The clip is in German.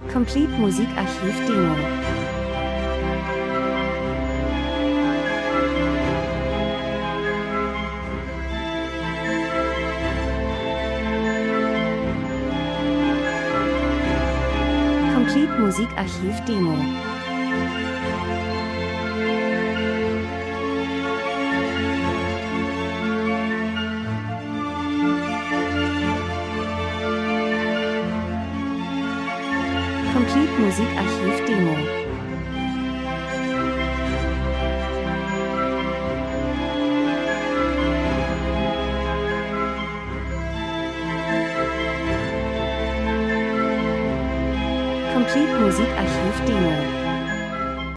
Complete Musikarchiv Demo. Complete Musikarchiv Demo. Complete Musikarchiv Demo. Complete Musikarchiv Demo.